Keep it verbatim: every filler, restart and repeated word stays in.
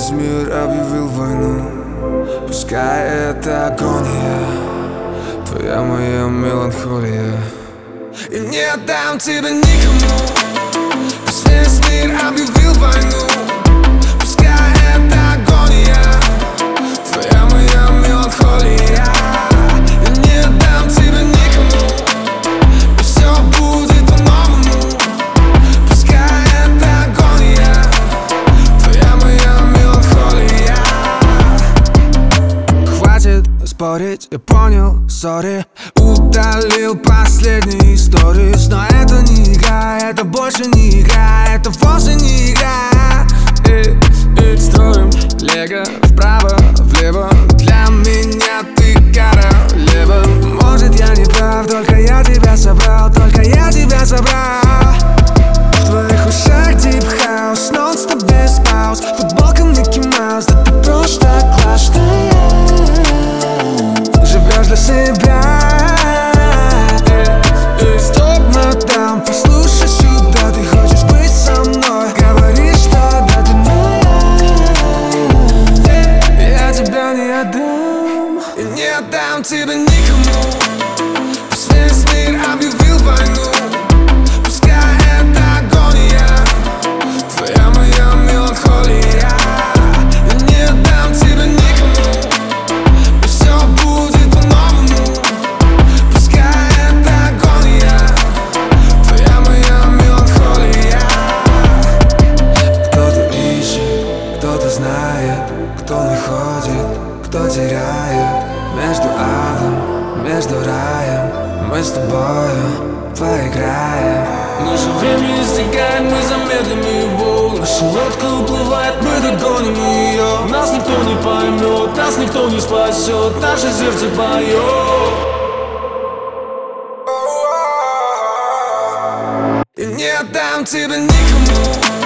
весь мир объявил войну. Пускай это агония, твоя моя меланхолия. И не отдам тебя никому. Пусть весь мир объявил войну. Пускай это агония, твоя моя меланхолия. И не отдам тебя никому. И все будет по-новому. Пускай это агония, твоя моя меланхолия. Хватит спорить, я понял, сори. Удалил последние сторис. Но это не игра, это больше не игра, это вовсе не игра. И, и строим лего вправо, влево. Для меня ты королева. Может я не прав, только я тебя собрал, только я тебя собрал. В твоих ушах дип хаус, нон-стоп без пауз. Футболка Микки Маус, да ты просто классная. Живешь для себя. И не отдам тебя никому. Пусть весь мир объявил войну. Пускай это агония, твоя моя меланхолия. И не отдам тебя никому. И все будет по-новому. Пускай это агония, твоя моя меланхолия. Кто-то ищет, кто-то знает, кто находит, кто теряет. Между адом, между раем, мы с тобою поиграем. Наше время истекает, мы замедлим его. Наша лодка уплывает, мы догоним ее. Нас никто не поймет, нас никто не спасет. Наше сердце поет. И не отдам тебя никому.